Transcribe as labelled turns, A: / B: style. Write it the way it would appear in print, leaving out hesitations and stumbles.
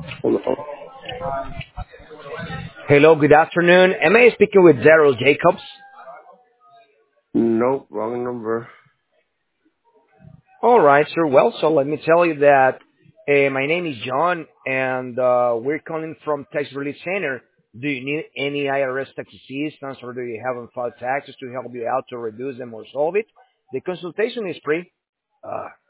A: Hold on.
B: Hello, good afternoon. Am I speaking with Daryl Jacobs?
A: Nope, wrong number.
B: All right, sir. Well, so let me tell you that my name is John, and we're calling from Tax Relief Center. Do you need any IRS tax assistance, or do you haven't filed taxes to help you out to reduce them or solve it? The consultation is free.